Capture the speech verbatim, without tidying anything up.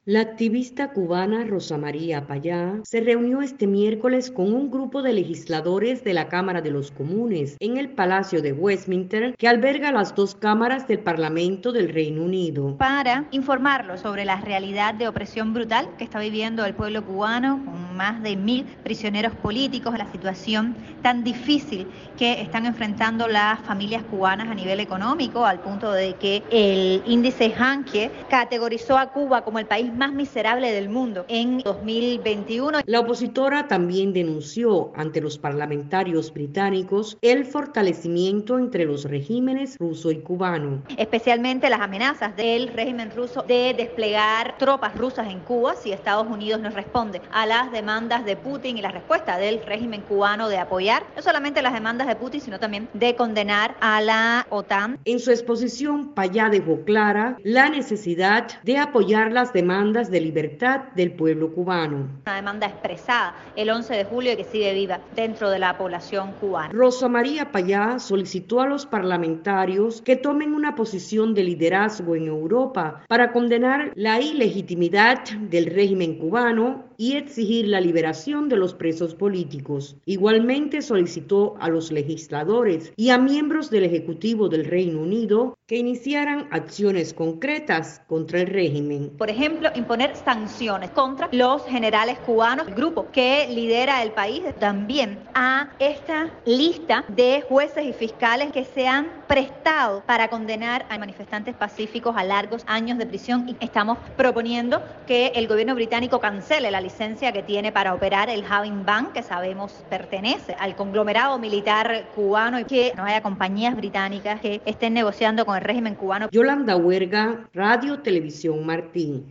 La activista cubana Rosa María Payá se reunió este miércoles con un grupo de legisladores de la Cámara de los Comunes en el Palacio de Westminster, que alberga las dos cámaras del Parlamento del Reino Unido, para informarlos sobre la realidad de opresión brutal que está viviendo el pueblo cubano, con más de mil prisioneros políticos, la situación tan difícil que están enfrentando las familias cubanas a nivel económico, al punto de que el índice Hanke categorizó a Cuba como el país más miserable del mundo en dos mil veintiuno. La opositora también denunció ante los parlamentarios británicos el fortalecimiento entre los regímenes ruso y cubano, especialmente las amenazas del régimen ruso de desplegar tropas rusas en Cuba si Estados Unidos no responde a las demandas de Putin y la respuesta del régimen cubano de apoyar no solamente las demandas de Putin, sino también de condenar a la OTAN. En su exposición, Payá dejó clara la necesidad de apoyar las demandas de libertad del pueblo cubano. Una demanda expresada el once de julio y que sigue viva dentro de la población cubana. Rosa María Payá solicitó a los parlamentarios que tomen una posición de liderazgo en Europa para condenar la ilegitimidad del régimen cubano y exigir la liberación de los presos políticos. Igualmente solicitó a los legisladores y a miembros del Ejecutivo del Reino Unido que iniciaran acciones concretas contra el régimen. Por ejemplo, imponer sanciones contra los generales cubanos, el grupo que lidera el país, también a esta lista de jueces y fiscales que se han prestado para condenar a manifestantes pacíficos a largos años de prisión, y estamos proponiendo que el gobierno británico cancele la licencia que tiene para operar el Having Bank, que sabemos pertenece al conglomerado militar cubano, y que no haya compañías británicas que estén negociando con el régimen cubano. Yolanda Huerga, Radio Televisión Martín.